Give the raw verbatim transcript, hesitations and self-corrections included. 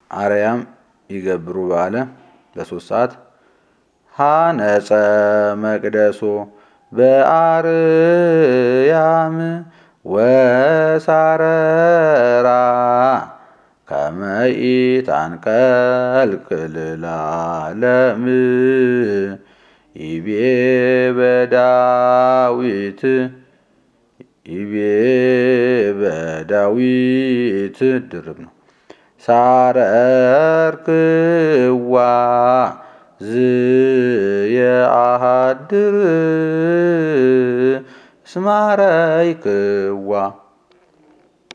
አርያም ይገብሩ ባለ በሶስት ሰዓት ሀነጸ መቅደሶ በአርያም ወሳረራ ከመ ኢታንቀልቅል ለዓለም ይቤ በዳዊት ይቤ በዳዊት ድርብ ነው። ሳረርክዋ ዝየአሃድር እስማረይክዋ